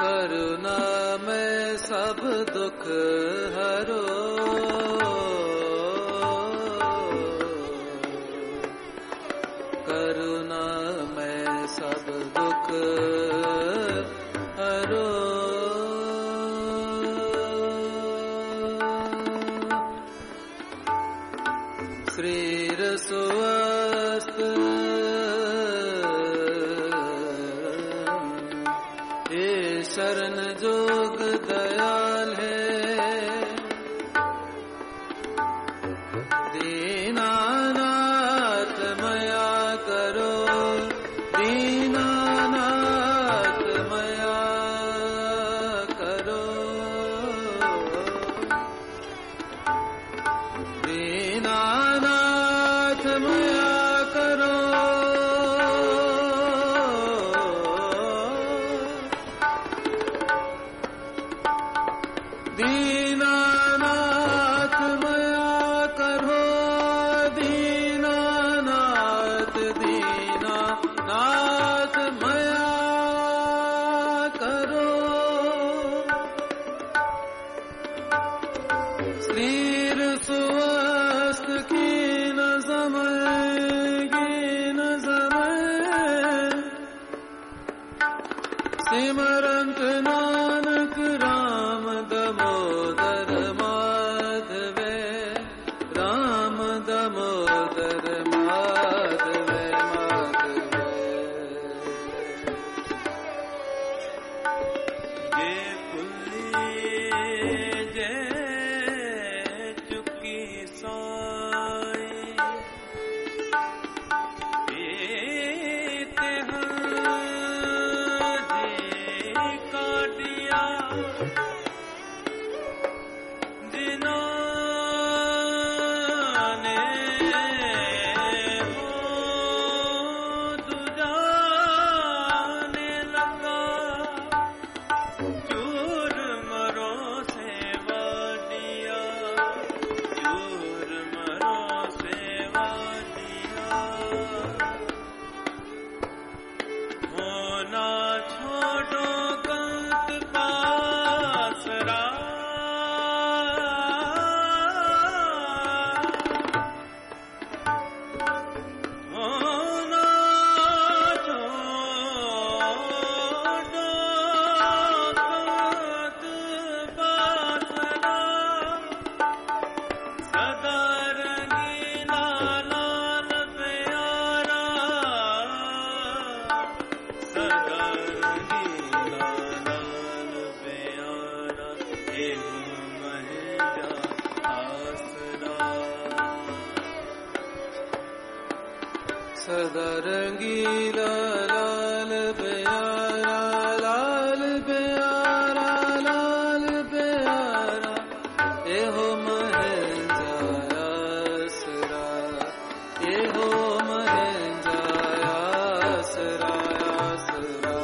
करुणा में सब दुख हरो, करुणा में सब दुख हरो। श्री रसोअस्त ये शरण जोग दयाल है, दीनानाथ मया करो, दीनानाथ मया करो, दीनानाथ मया करो, दीनानाथ मया करो, दीनानाथ दीनानाथ मया करो। श्री रसोअस्त की न समय सिमरंत नानक राम दामोदर माधवे, राम दामोदर माधवे माधवे। ये पुल्ली जय चुकी साई, सदा रंगीला लाल प्यारा, लाल प्यारा, लाल प्यारा, एहो महंजाया आसरा, एहो महंजाया आसरा आसरा।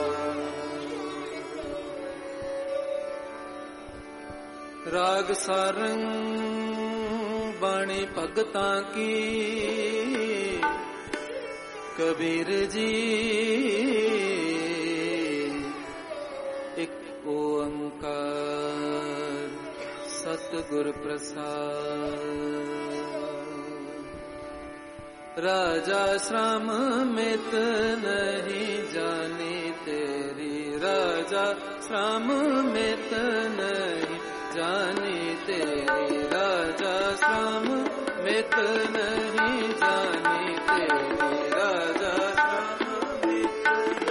राग सारंग बाणी भगतां की, कबीर जी एक ओंकार सतगुर प्रसाद। राजा श्राम मित नहीं जानी तेरी, राजा श्राम मित नहीं जानी तेरी, राजा श्राम मित नहीं जानी तेरी, राजा श्राम मित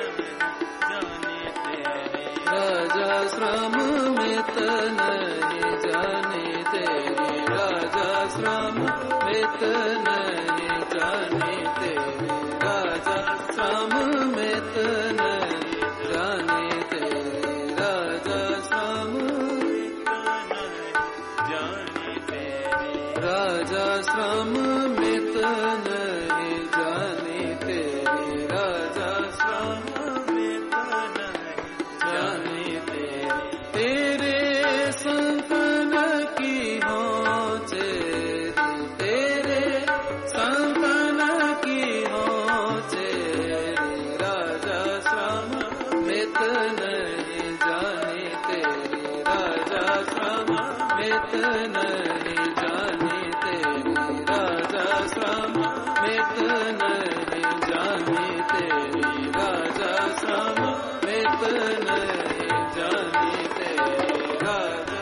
नहीं जानी तेरी, राजा श्राम मित नहीं जानी तेरी, राजा श्राम मित नहीं जानी तेरी, राजा श्राम राजा श्रम मित नहीं जानी तेरी, राजा श्रम मित नहीं जानी तेरी, तेरे संतन की हो चेरी, तेरे संतन की हो चेरी, राजा श्रम मित नहीं जानी मित नहीं जानी तेरी राजा श्रम मित नहीं जानी तेरी राजा श्रम मित नहीं जानी तेरी राजा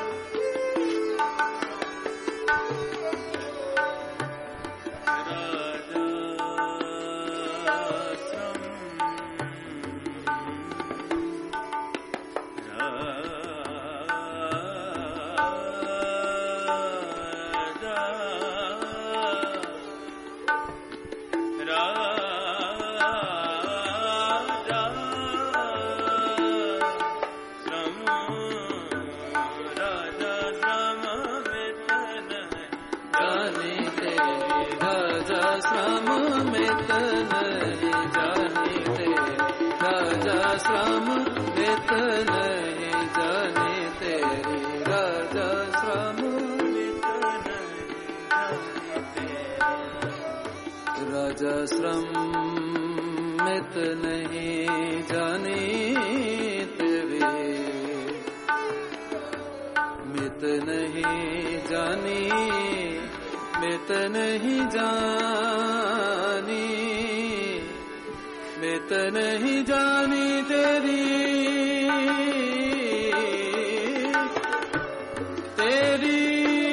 श्रम मित नहीं जानी तेरी राजा श्रम मित नहीं जानी तेरी राजा श्रम मित नहीं राजा श्रम मित नहीं जानी तेरी मित नहीं जानी मित नहीं जानी मित नहीं जानी तेरी तेरी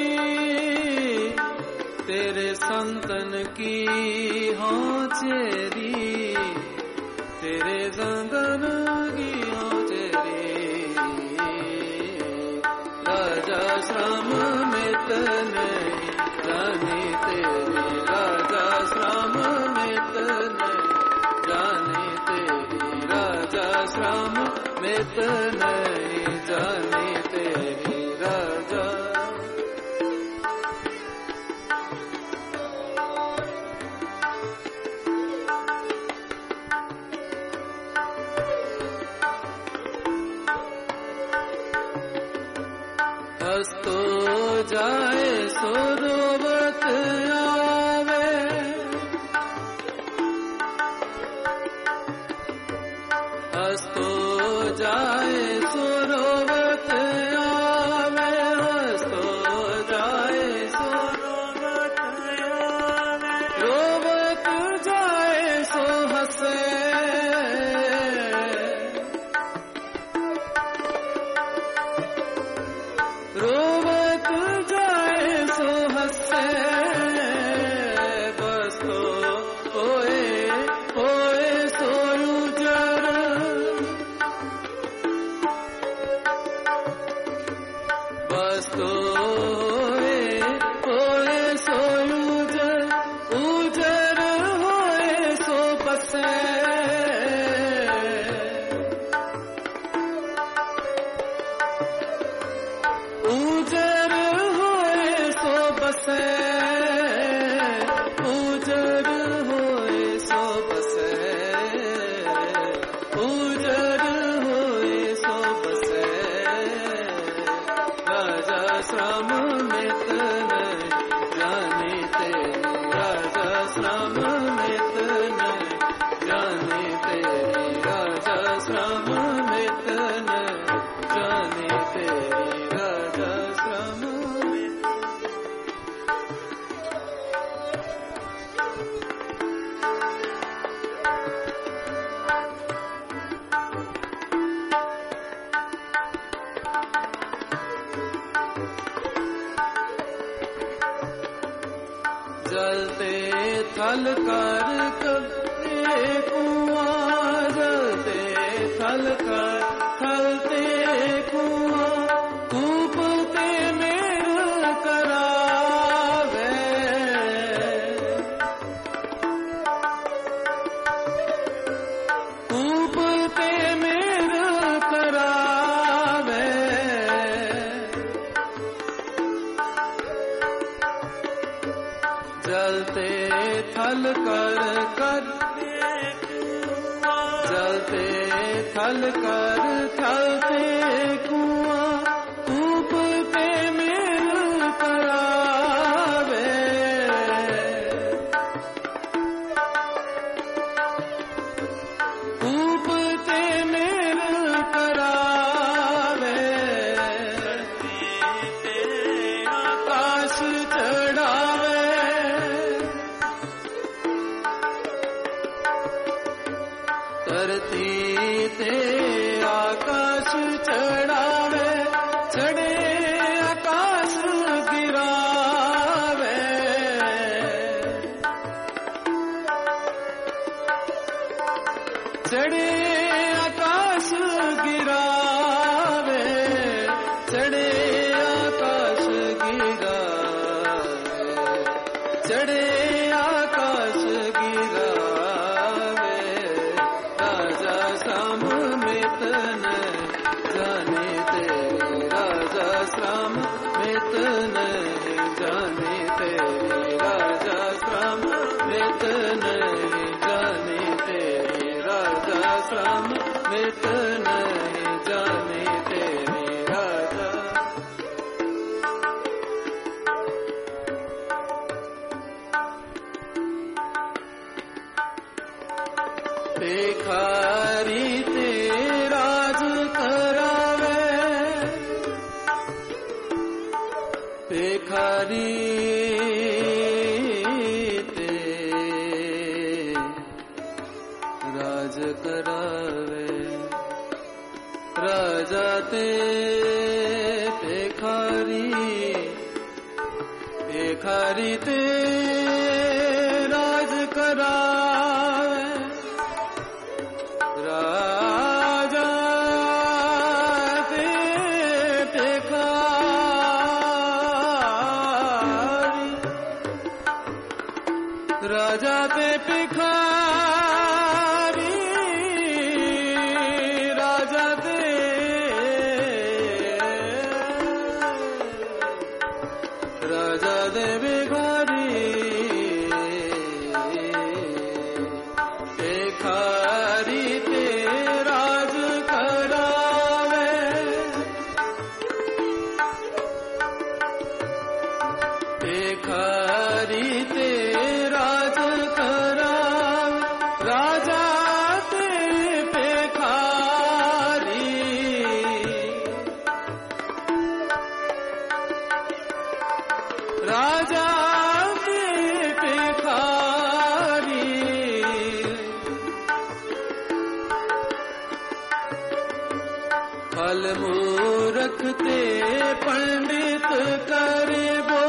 तेरे संतन की हो चेरी तेरे संतन की हो चेरी राजा श्रम मित नहीं जानी तेरी राजा श्रम मित नहीं जानी तेरी राजा श्रम मित नहीं जानी तेरी राजा हस्तो जाए सुरवत आवे हस्तो जाए सुरवत आवे हस्तो जाए सुरवत आवे रोवत जाए सो हसे रोवत जाए सो हसे बस तो होए होए सोयू जर बस तो होए होए सोयू जर उजर होए सो बसे उजर होए सो बसे उजर होए सो बसे उजर होए सो बसे राजा श्रम मित नहीं जानी तेरी राजा श्रम मित नहीं जानी तेरी राजा श्रम मित नहीं जानी तेरी राजा श्रम जलते थल कर कलते कुआं जलते थल कर खलते कुआं कूपते मेर करावे कूपते मेर करावे जलते थल कर जलते थल कर थलते कुआं कूपते मेर करावे कूपते मेर करावे श्रम मित नहीं जाने तेरी राजा श्रम मित नहीं जाने तेरी राजा श्रम मित नहीं जाने तेरी राजा भिखारी ते राज करावे भिखारी ते राज करावे राजा ते भिखारी भिखारी ते राज करावे राजा ते भिखारी राजा ते भिखारी राजा ते राजा ते भिखारी भिखारी ते राज करावे भिखारी ते राज करावे राजा ते भिखारी राजा ते भिखारी फल मूरख ते पंडित करबो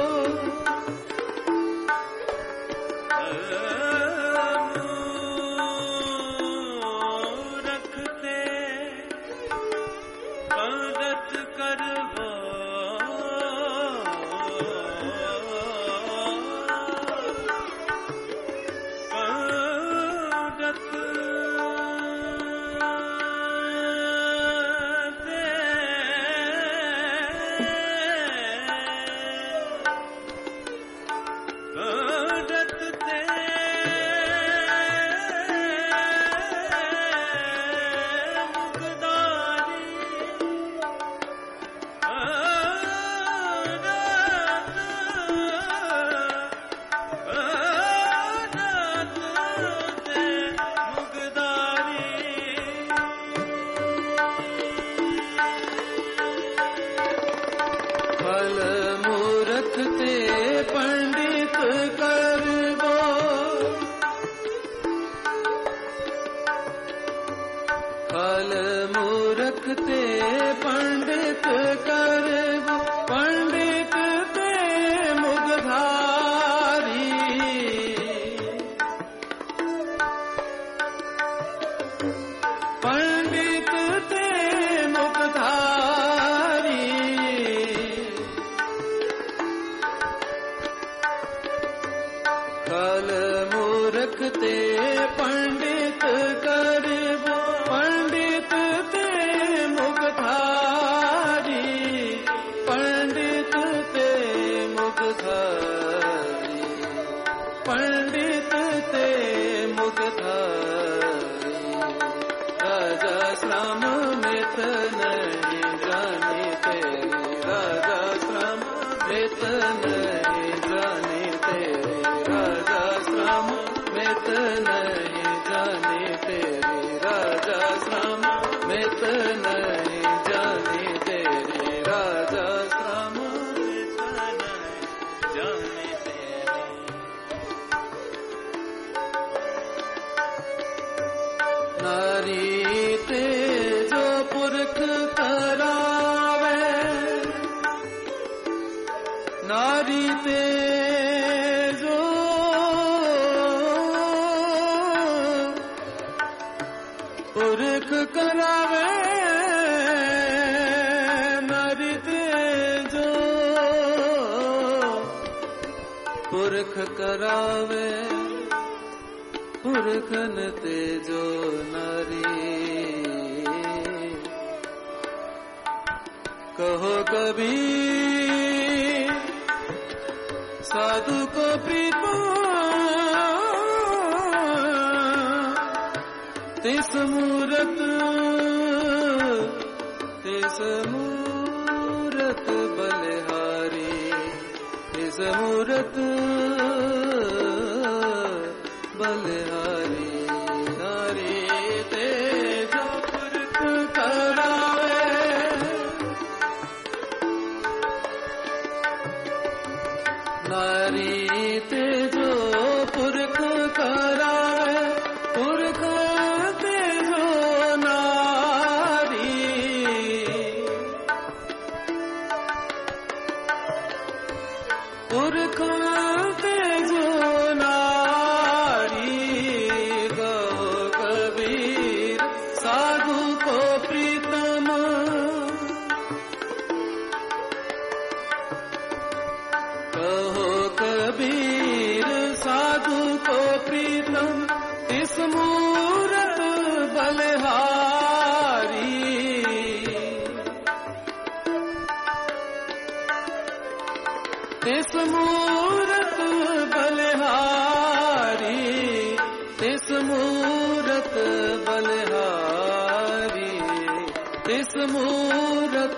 मूरख ते पंडित करबो फल मूरख ते पंडित करबो फल मूरख ते पंडित करबो पंडित ते मुगधारी पंडित ते मुगधारी फल मूरख ते पंडित करबो पंडित ते मुगधारी पंडित ते मुगधारी पंडित ते मुगधारी राजा श्रम मित नहीं जाने तेरी राजा श्रम मित नहीं जाने तेरी राजा श्रम मित नहीं जाने तेरी राजा श्रम मित नहीं जाने तेरी राजा श्रम मित नहीं जाने तेरी नारी ते जो पुरख करावे नारी ते जो पुरख करावे नारी ते जो पुरख करावे पुरखन ते जो नारी कहो कबीर साधु को प्रीतम तिस मूरत बलिहारी तिस मूरत बलिहारी नारी ते जो पुरख करावे नारी ते जो पुरख करावे पुरख ते जो नारी पुरख ते जो नारी गो कबीर साधु को प्रीतम कहो कबीर साधु को प्रीतम इस मूरत बलिहारी इस मूरत बलिहारी इस मूरत बलिहारी इस मूरत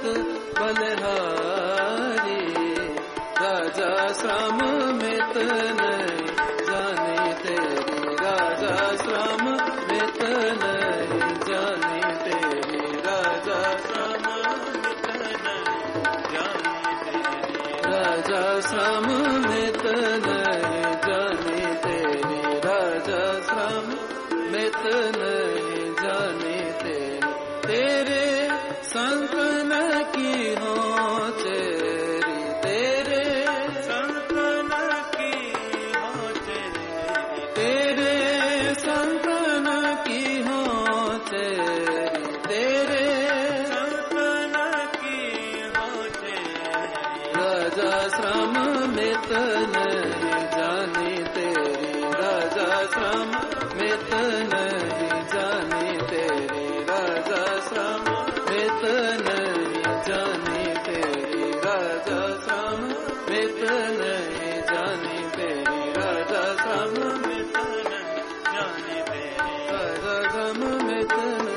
बलिहारी राजा श्रम मित नहीं जाने तेरी राजा श्रम मित नहीं जाने तेरी राजा श्रम मित नहीं जाने तेरी राजा श्रम मित नहीं जाने तेरी राजा श्रम मित नहीं जाने तेरी तेरे संतन की हो तेरी तेरे संतन की हो तेरे संतन की हो तेरी तेरे संतन की हो राजा श्रम मित नहीं जाने तेरी राजा श्रम मित नहीं जाने तेरी राजा श्रम मित नहीं जाने तेरी राजा श्रम मित नहीं जाने तेरी राजा श्रम मित नहीं जाने तेरी राजा श्रम मित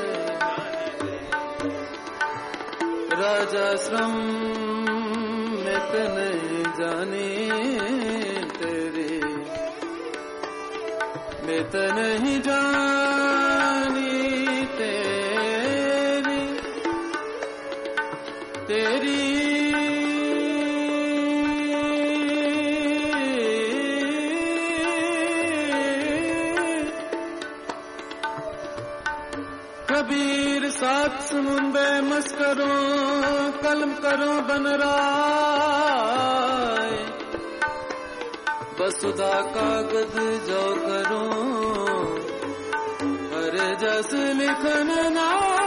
नहीं राजा श्रम मित नहीं जाने तेरी मित नहीं जानी तेरी तेरी कबीर सात समुंदे मस करो कलम करो बनराय वसुधा कागज जो करो हर जस लिखन ना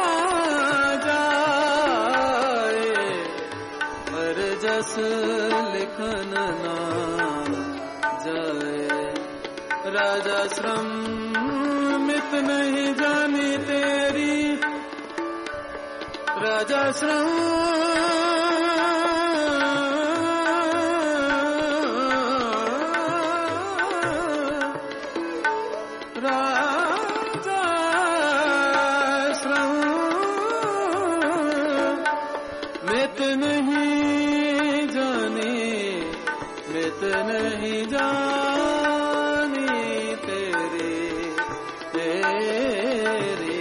जाए हर जस लिखन ना जाए राजा श्रम मित नहीं जानी तेरी राजा श्रम राजा श्रम मित नहीं जानी मित नहीं जानी तेरी तेरी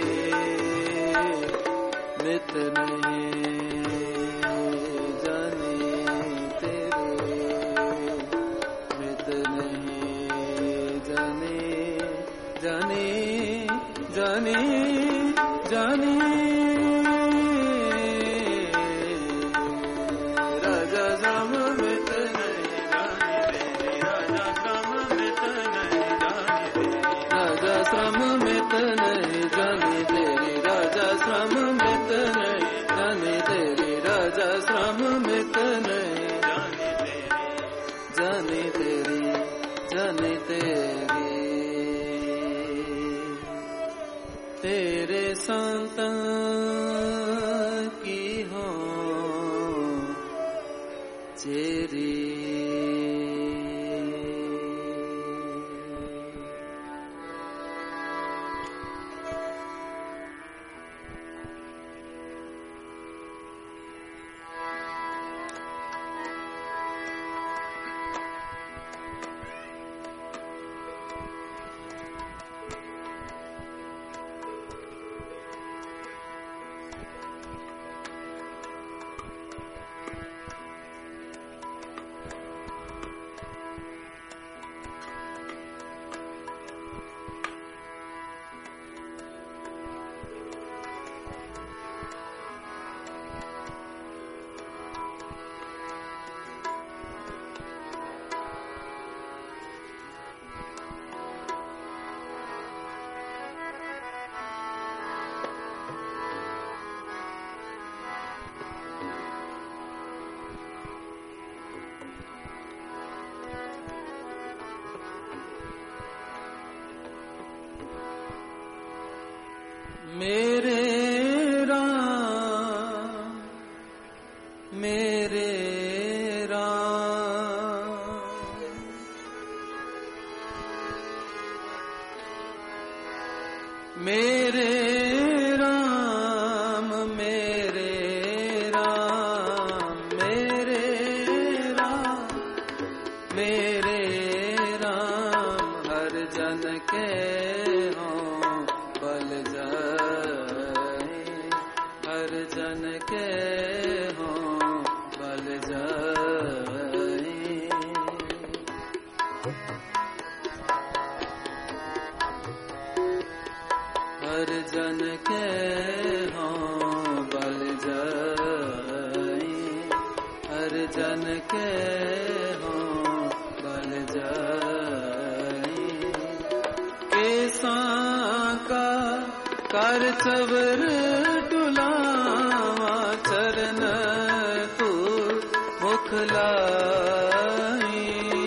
मित नहीं जानी तेरी मित नहीं जानी जानी जानी जानी राजा श्रम मित नहीं जानी तेरी राजा श्रम चेरी मेरे राम मेरे राम मेरे राम मेरे राम मेरे राम मेरे राम हर जन के हों बल जाए हर जन के हों बल जाए हर जन के हों बल जाए हर जन के हों बल जाए केसां का कर चवर टुलावा चरण तू मुखलाई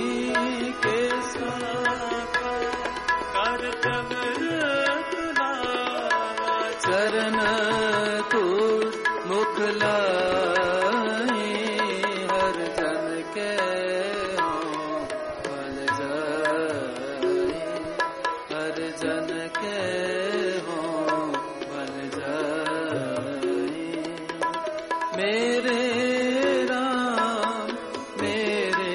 केसां का कर चवर तुलावा चरण तू मुखलाई हर जन के हों बल जाए हर जन के हों बल जाए मेरे राम मेरे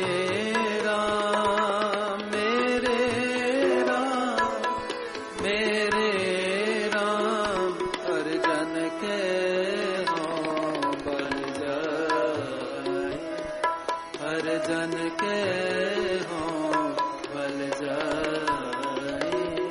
राम मेरे राम मेरे राम हर जन के हों बल जाए हर जन के हों बल जाए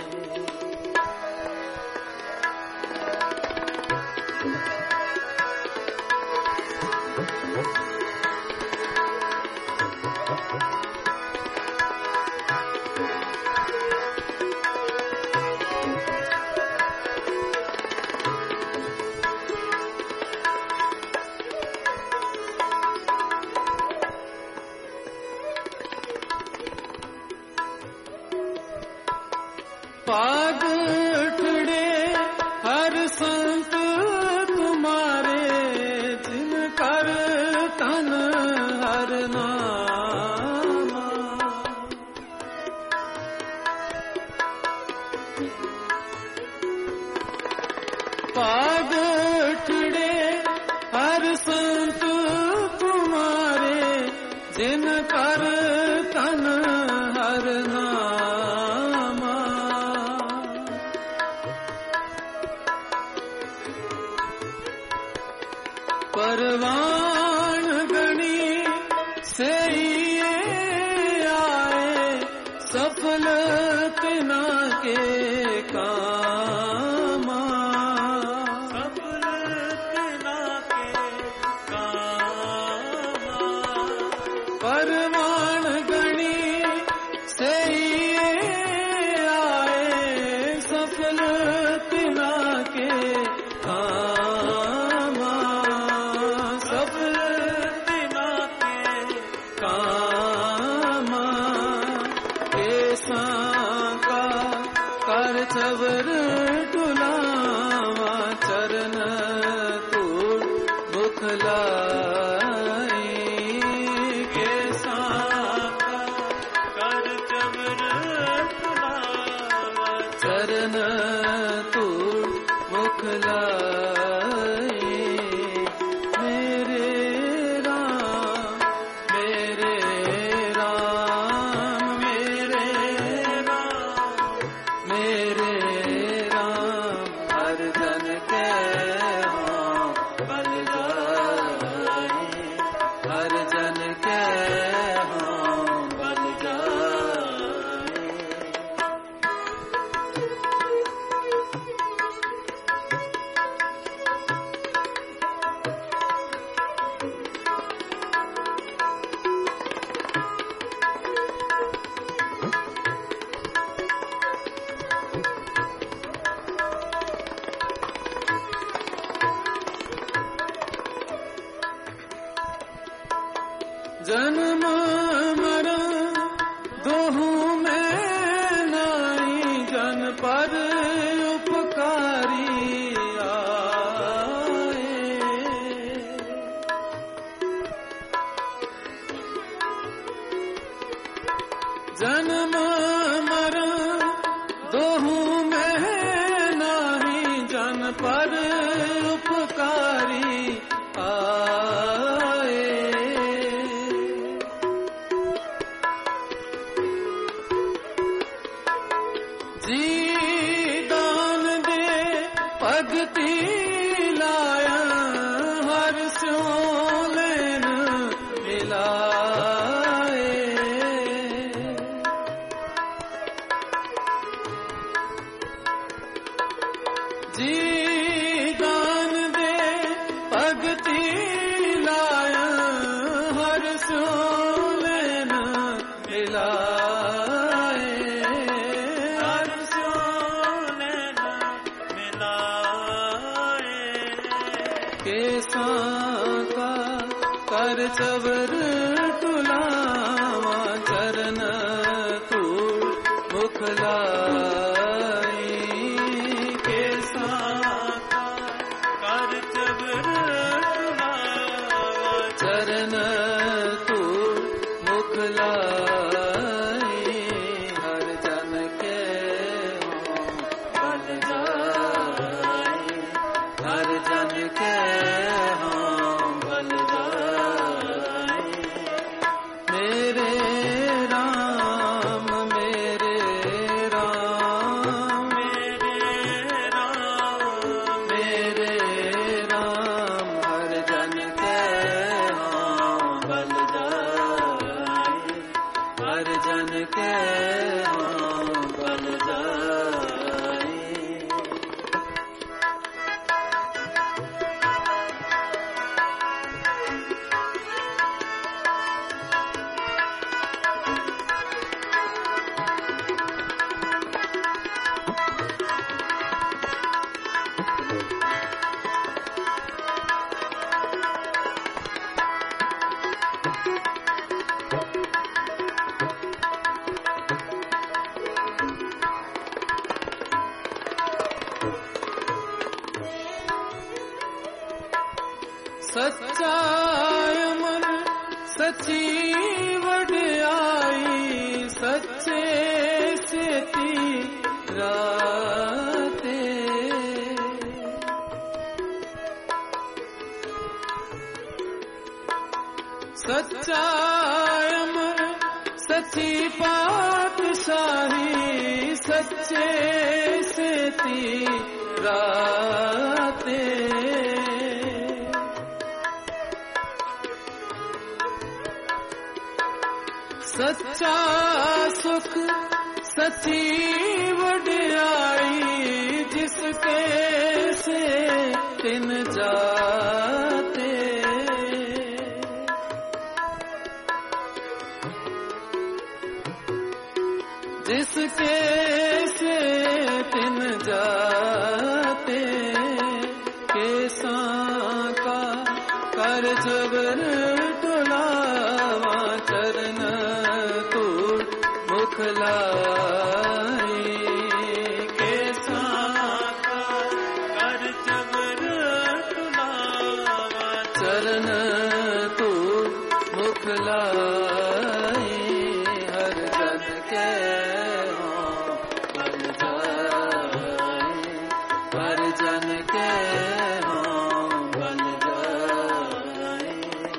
पाग उठड़े हर संत तुम्हारे जिन कर तन हर नामा पाग उठड़े हर संत तुम्हारे जिन कर तन हर नामा परवान गणी से ये आए सफल तिना के कामा सफल तिना के कामा परवान गणी से ये आए सफल तिना के कामा सफल तिना के कामा केसां का कर चवर टुलावा चरण तूड़ मुखलाई जन्म मरण दोहू में नाई, जन पर उपकारी आए। जन्म मरण दोहू में नाही, जन पर उपकारी आए। जी दान दे भगति लाया, हर स्यों लेन मिलाए। जी दान दे भगति लाया, हर स्यों लेन मिलाए। हर स्यों लेन मिलाए। केसां का कर चवर तुलावा, चरण तूल मुखलाई। केसां कर चबर तुलावा, चरण तूल मुखलाई। हर जन के हों बल जाए, हर जन के हों बल जाए। मेरे राम मेरे राम मेरे राम मेरे राम, हर जन के हों बल जाए, हर जन के हों बल जाए। सच्चाई मन सच्ची वड्याई, सच्चे सेती राते। सच्चाई मन सच्ची पातशाही, सच्चे सेती राते। सच्चा सुख सच्ची वड्याई, जिसके से तिन जाते। जिसके से तिन जाते। केसां का कर जबर तुलावा, चरण तूल मुखलाई। केसां का कर चबर तुलावा, चरण तूल मुखलाई। हर जन के हों बल जाए, हर जन के हों बल जाए।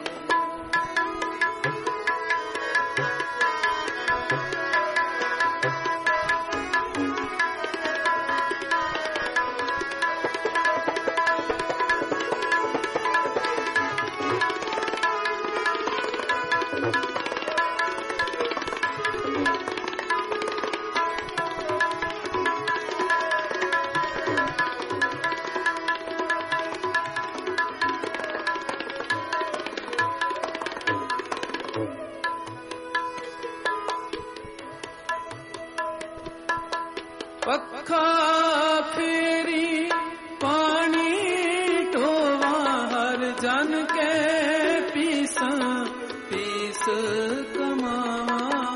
पखा फेरी पानी ढोवा, हर जन के पीसा पीस कमावा।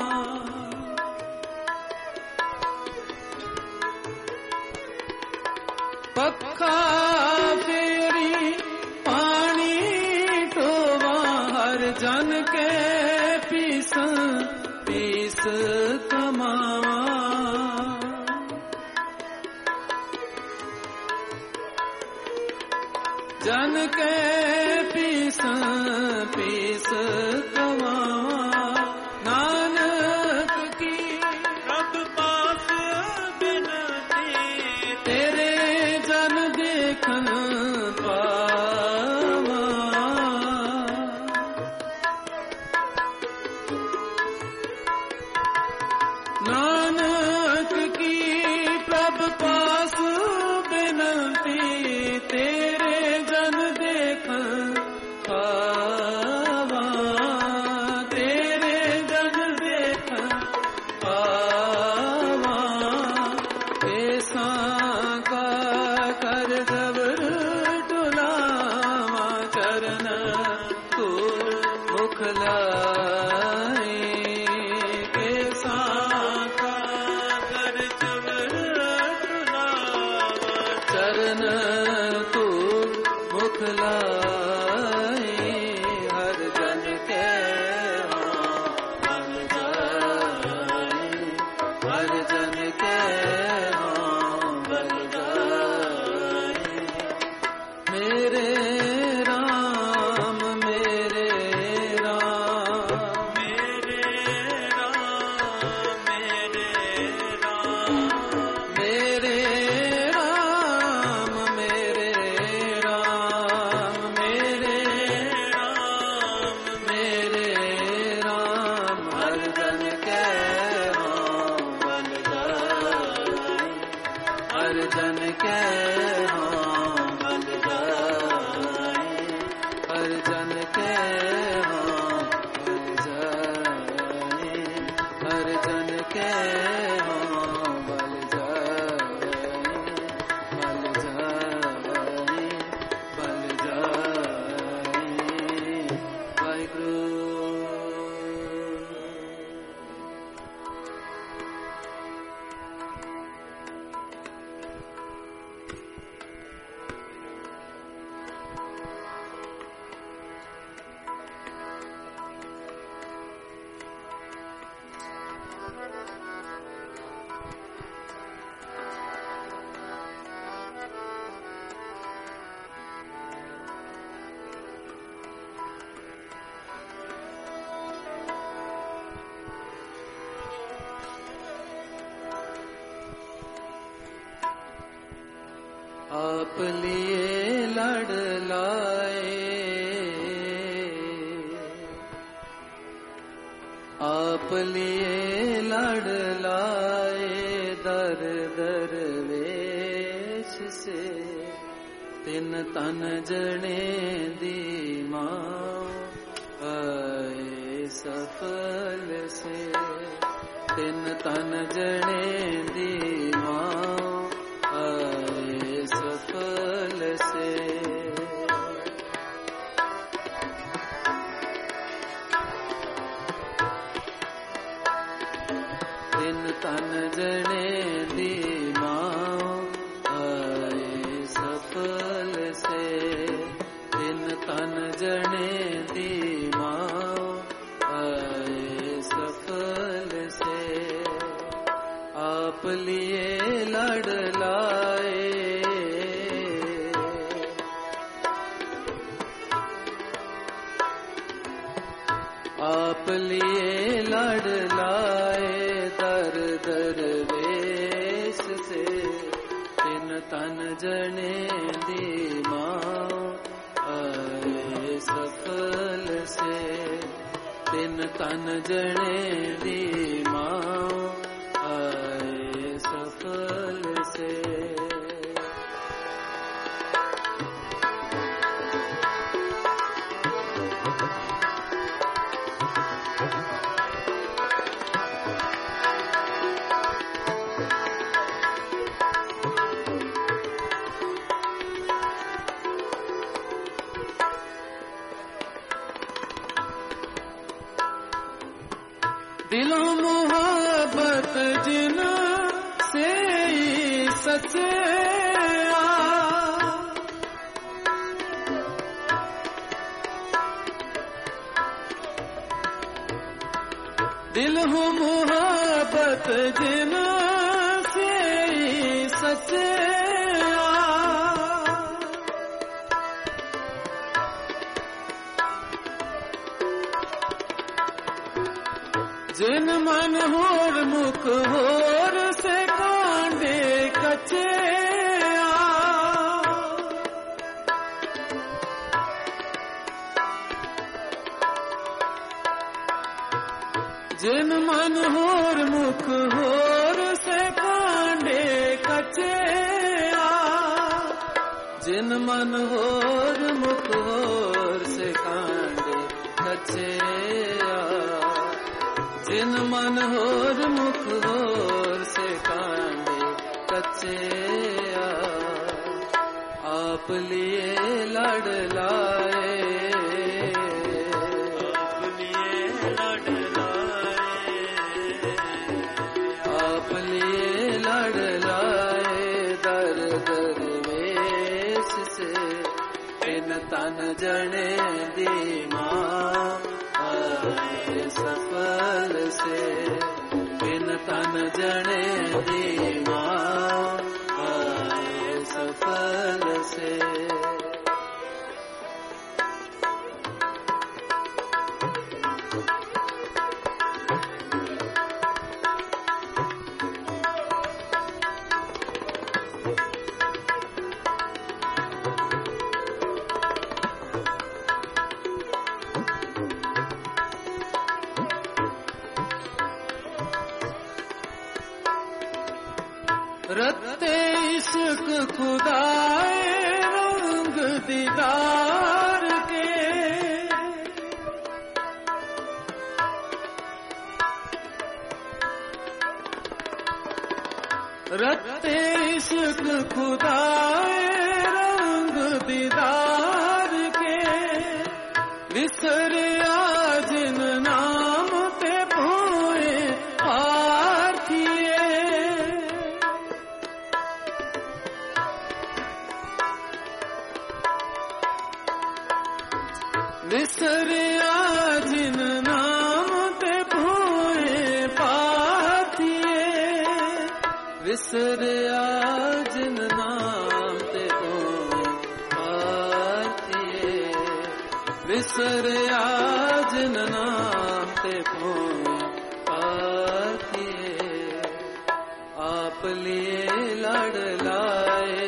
पक्का फेरी पानी टोवा हर जन के पीस पीस कमावा। जन के पीस पीस कमावा। नानक की रब पास बिनती तेरे जन देखन पावा। नानक की प्रभ पास बिनती तेरे जन देखन पावा। तेरे जन देखन पावा। ऐसा का कर जबर डुलावा चरण तू मुखलाई। ऐसा का कर जबर डुलावा चरण तू मुखलाई। हर जन के मन जाए। हर जन के मन जाए। मेरे राम मेरे राम मेरे राम मेरे राम मेरे राम मेरे राम मेरे राम मेरे राम। हर जन के बल जाए। हर जन के बल जाए। हर जन के बल जाए। हर जन के बल जाए। बल जाए। वाहिगुरु। आप लिए लड़ लाए। आप लिए लड़ लाए दर दर वेश से। तिन तन जने दी माँ आए सफल से। तिन तन जने दी माँ आए सफल से। तिन तन जने दी माँ आए सफल से। तिन तन जने दी माँ आए सफल से। आप लिए लड़ लाए। आप लिए लड़ लाए दर दर वेश से। तिन तन जने दी माँ आए सफल से। तिन तन जने दी माँ आए सफल से। दिलों मोहब्बत जिन से सचे दिल हो मोहब्बत जिन से सचे जिन मन होर मुख होर से कांडे कचे जिन मन होर मुख होर से कांडे कचे जिन मन होर मुख होर से कांडे कचे जिन मन होर मुख होर से कांडे कच्चे आप लिए लड़ लाए आप लिए लड़ लाए आप लिए लड़ लाए दर दर वेश से इन तन जने दी मां सफल से बिन तन जने दी मां आए सफल से रत्ते इश्क खुदाए रंग दीदार के रत्ते इश्क खुदाए रंग दीदार के विसरिया जिन नाम ते भोए आर्थिए विसरिया जिन नाम ते भोए पाथिए विसरिया जिन नाम ते भोए पाथिए विसरिया जिन नाम ते भोए पाथिए आप लिए लड़ लाए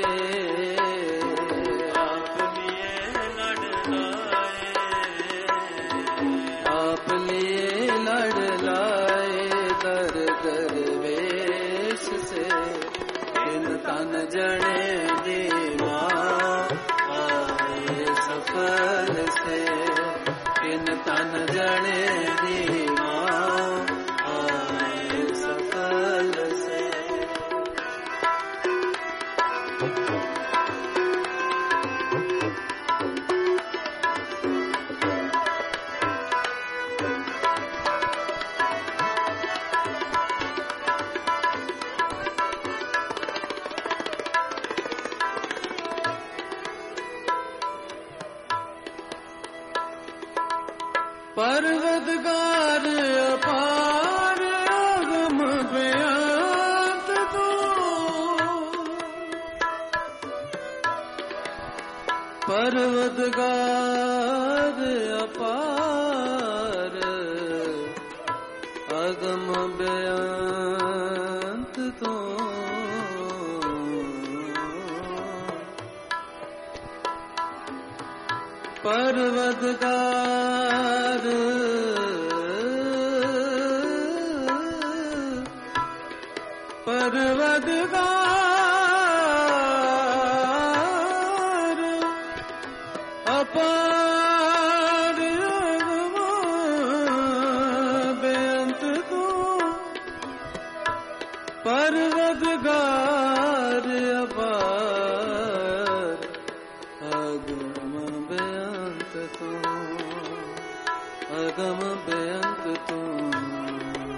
लड़ लाए दर दर वेश से इन तन जने दी मां आए सफल से इन तन जने दी मां आए सफल से परवदगार अपार अगम बेअंत तू परवदगार अपार अगम बेअंत तू परवदगार परवदगार अपार बेअंत तू परवदगार अपार अगम बेअंत तू अगम बेअंत तू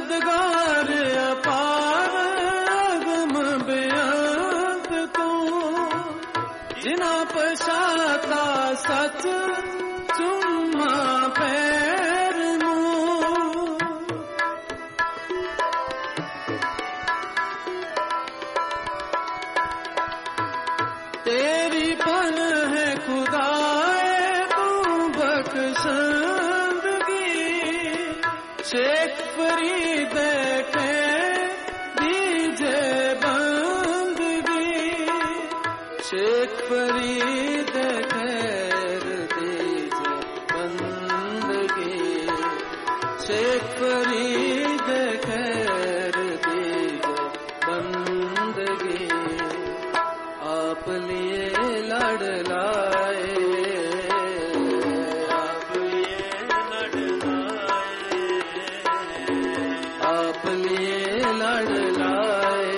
मददगार अपार अगम बेअंत तू, जिना पशाता सच चुम्मा पैर नूं। तेरी पन है खुदाए तू बख्शंदगी, शेख फरीद के दीजे बंदगी, शेख फरीद खैर दीजे बंदगी, शेख फरीद खैर दीजे बंदगी। आप लिए लड़ लाए, आप लिए लड़ लाए, आप लिए लड़ लाए,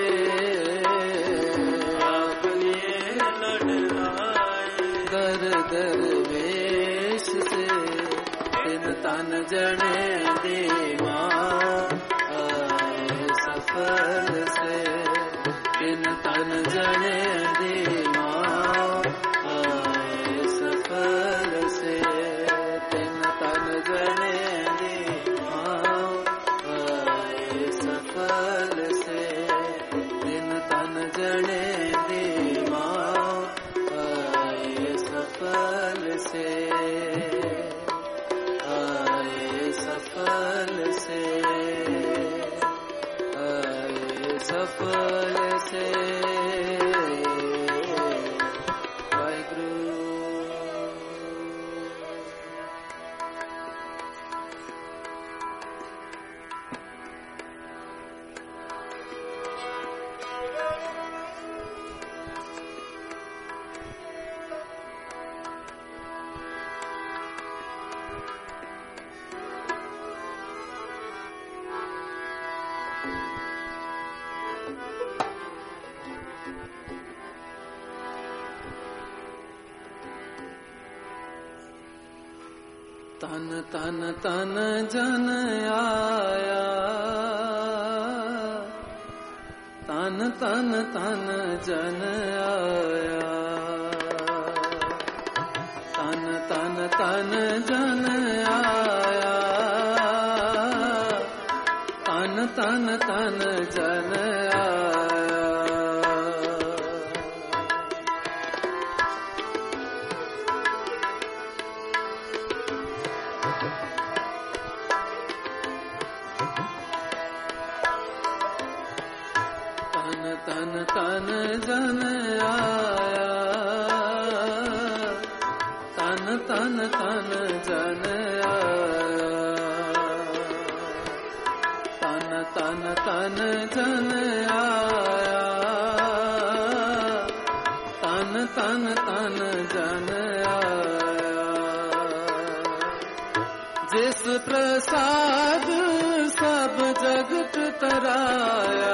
आप लिए लड़ लाए। दर दर वेश से तिन तन जने दी मां आए सफल से, तिन तन जने दी मां आए सफल से, तिन तन जने दी मां आए सफल से, तिन तन जने दी मां आए सफल से, आए सफल से, आए सफल से। तन तन तन जन आया, तन तन तन जन आया, तन तन तन जन आया, तन तन तन जन आया। तन तन जन आया, तन तन तन जन आया, तन तन तन जन आया, तन तन तन जन आया। जिस प्रसाद सब जगत तराया,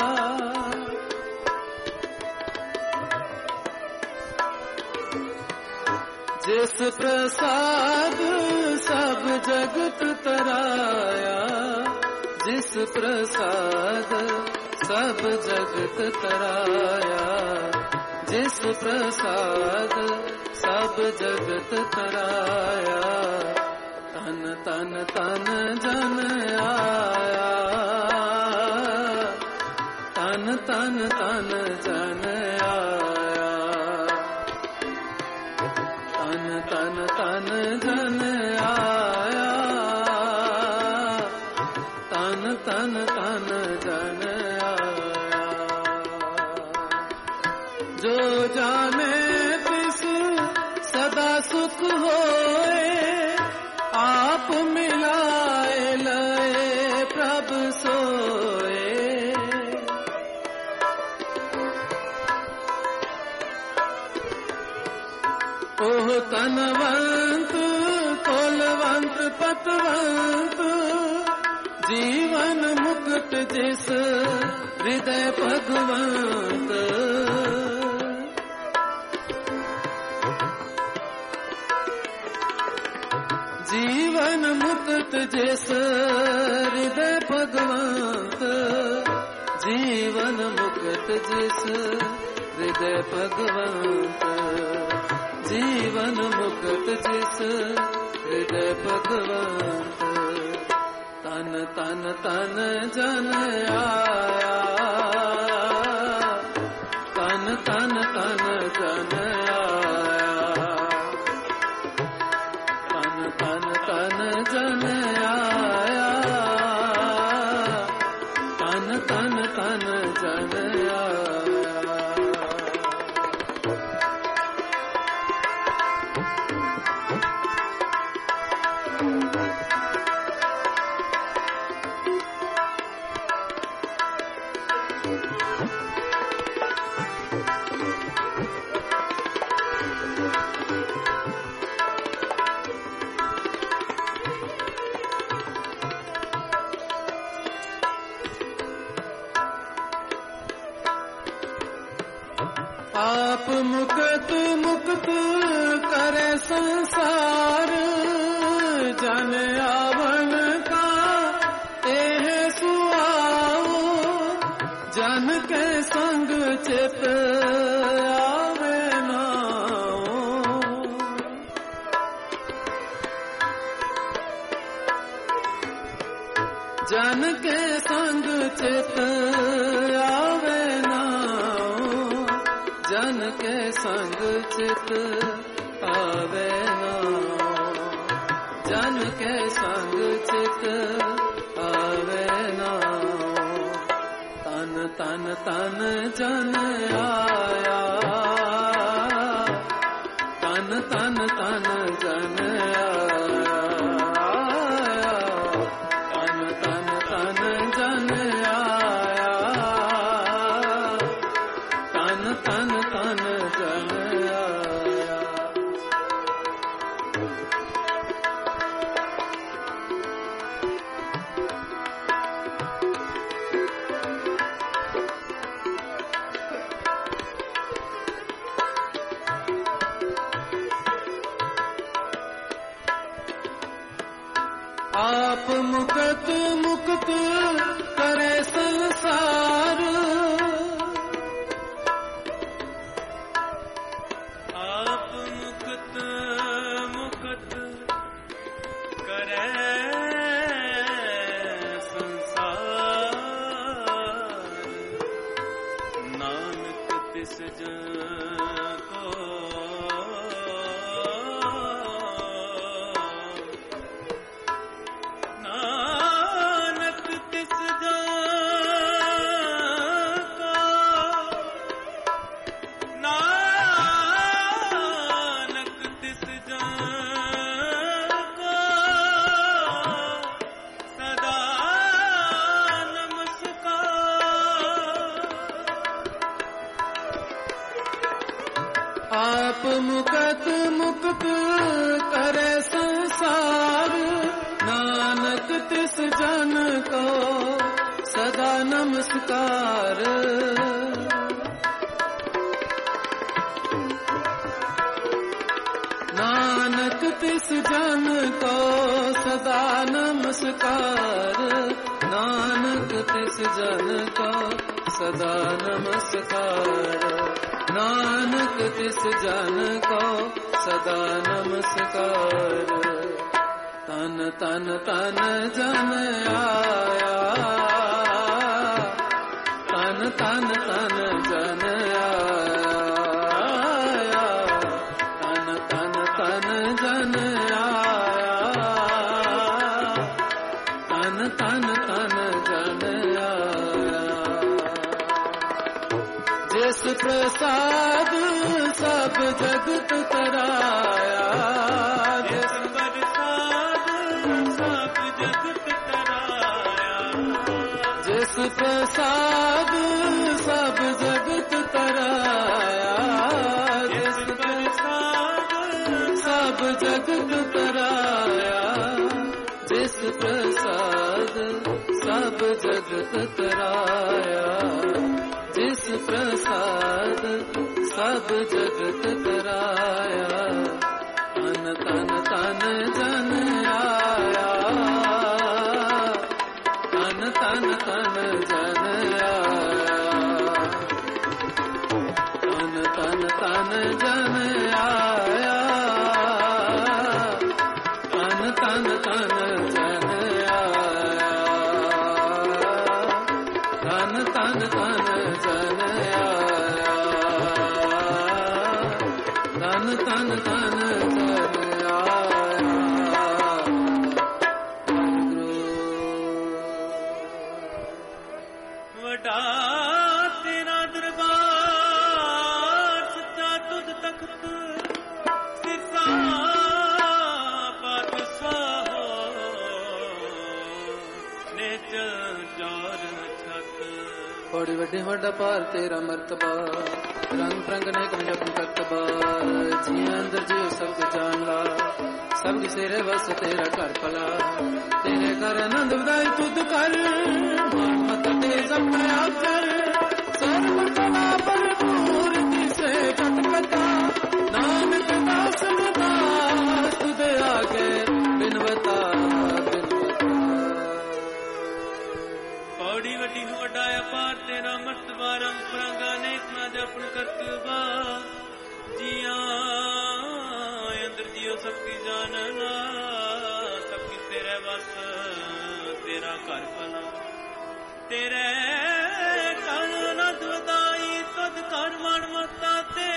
जिस प्रसाद सब जगत तराया, जिस प्रसाद सब जगत तराया, जिस प्रसाद सब जगत तराया। तन तन तन जन आया, तन तन तन जन आया, तन तन तन जन आया, तन तन तन जन आया। जो जाने तिस सदा सुख होए, आप मिलाए लए प्रभ सोए। ओह तनवंत तोलवंत पतवंत, जीवन मुकुट जिस हृदय भगवंत। जीवन मुकुट मुक्त जिस हृदय भगवंत, जीवन मुक्त जिस हृदय भगवंत, जीवन मुक्त जिस हृदय भगवंत। तन तन तन जन आया, तन तन तन जन आया, तन तन तन जन आया, तन तन तन जन आया। आप मुक्त मुक्त करे संसार, जन आवन का एह सुआओ, जन के संग चित आवे नाओ। जन के संग चित आवे नाओ, जन के संग चित आवे नाओ, जन के संग चित आवे नाओ। तन तन तन जन आया, तन तन तन जन आया, तन तन तन जन आया, तन तन तन जन आया। आप मुक्त मुक्त करे संसार, आप मुक्त मुक्त करे संसार, नानक तिस जन को आप मुक्त मुक्त करे संसार, नानक तिस जन को सदा नमस्कार। नानक तिस जन को सदा नमस्कार, नानक तिस जन को सदा नमस्कार, नानक तिस जन को सदा नमस्कार। तन तन तन जन आया, तन तन तन जन आया, तन तन तन जन आया, तन तन तन जन आया। जिस प्रसाद सब जगत कराया, जिस प्रसाद सब जगत कराया, जिस प्रसाद सब जगत कराया, जिस प्रसाद सब जगत कराया, जिस प्रसाद सब जगत कराया, जिस प्रसाद सब जगत कराया। तन तन तन जन आया, ਤਨ ਜਨ ਆਇਆ, ਤਨ ਤਨ ਤਨ ਜਨ ਆਇਆ, ਤਨ ਤਨ ਤਨ ਜਨ ਆਇਆ, ਤਨ ਤਨ ਤਨ ਜਨ ਆਇਆ, ਤਨ ਤਨ ਤਨ ਜਨ ਵੱਡਾ ਤੇਰਾ ਦਰਬਾਰ ਸੱਚਾ ਤੁਧ ਤਖਤ ਸਿਰਸਾ ਪਾਤਸ਼ਾਹੋ ਨੇਚਰ ਜੋਰ ਛਤ। ਬੜੀ ਵੱਡੀ ਵੱਡਾ ਪਾਰ ਤੇਰਾ ਮਰਤਬਾ, ਰੰਗ ਪ੍ਰੰਗ ਨੇਕ ਜਪਨ ਕਰਤਬਾ, ਜੀਆਂ ਅੰਦਰ ਜੀਉ ਸਭ ਜਾਣ ਲਾ, ਸਭ ਸੇਰੇ ਵਸ ਤੇਰਾ ਘਰ ਭਲਾ, ਤੇਰੇ ਘਰ ਆਨੰਦ ਵਧਾਈ ਤੁਧ ਕਰ, ਮਤ ਤੇ ਜਪਿਆ ਕਰ, ਸਰਬ ਕਲਾ ਭਰਪੂਰ ਤਿਸੇ ਘਟ ਕਥਾ, ਨਾਨਕ ਦਾਸ ਨਿਵਾਸ ਤੁਧ ਆਗੇ ਬਿਨਵਤਾ ਬਿਨਵਤਾ। ਪੌੜੀ ਵੱਡੀ ਨੂੰ ਵੱਡਾ ਅਪਾਰ ਤੇਰਾ ਮਰਤਬਾ, ਰੰਗ ਪ੍ਰੰਗ ਅਨੇਕ ਨਾ ਜਪਨ ਕਰਤਬਾ, ਜੀਆਂ ਅੰਦਰ ਜੀਉ ਸਭ ਕੀ ਜਾਣਨਾ, ਸਭ ਕੀ ਤੇਰੇ ਵਸ ਤੇਰਾ ਘਰ ਭਲਾ, ਤੇਰੇ ਘਰ ਆਨੰਦ ਵਧਾਈ ਤੁਧ ਘਰ ਮਨ ਮਤਾ, ਤੇ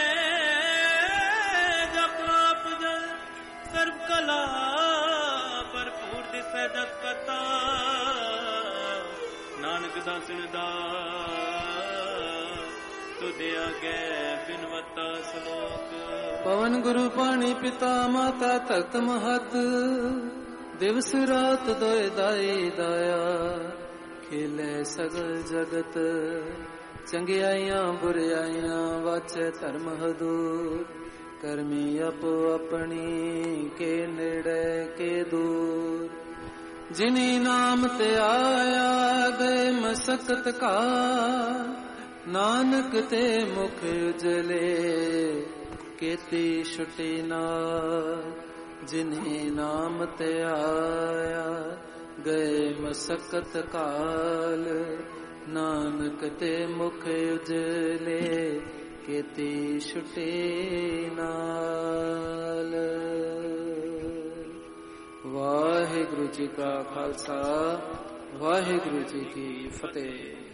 ਜਪ ਆਪ ਜਨ ਸਰਬ ਕਲਾ ਭਰਪੂਰ ਦਿਸੈ ਜਤ ਕਥਾ, ਨਾਨਕ ਦਾਸਨ ਦਾ ਤੁਧ ਆਗੇ ਬਿਨਵਤਾ ਸਲੋਕ। ਪਵਨ ਗੁਰੂ ਪਾਣੀ ਪਿਤਾ ਮਾਤਾ ਤਖਤ ਮਹਤ, ਦਿਵਸ ਰਾਤ ਦੋਇ ਦਾਈ ਦਾਇਆ, ਖੇਲੇ ਸਗਲ ਜਗਤ, ਚੰਗਿਆਈਆਂ ਬੁਰਿਆਈਆਂ ਵਾਚੈ ਧਰਮ ਹਦੂਰ, ਕਰਮੀ ਆਪੋ ਆਪਣੀ ਕੇ ਨੇੜੇ ਕੇ ਦੂਰ, ਜਿਨੀ ਨਾਮ ਤੇ ਆਇਆ ਗਏ ਮਸਕਤ ਕਾ, ਨਾਨਕ ਤੇ ਮੁਖ ਉਜਲੇ ਕੀਤੀ ਛੁਟੀ ਨਾਰ, ਜਿਨਹਿ ਨਾਮ ਤੇ ਆਇਆ ਗਏ ਮਸਕਤ ਕਾਲ, ਨਾਨਕ ਤੇ ਮੁਖ ਉਜਲੇ ਕੀਤੀ ਛੁਟੀ ਨਾਲ। ਵਾਹਿਗੁਰੂ ਜੀ ਕਾ ਖਾਲਸਾ, ਵਾਹਿਗੁਰੂ ਜੀ ਕੀ ਫਤਿਹ।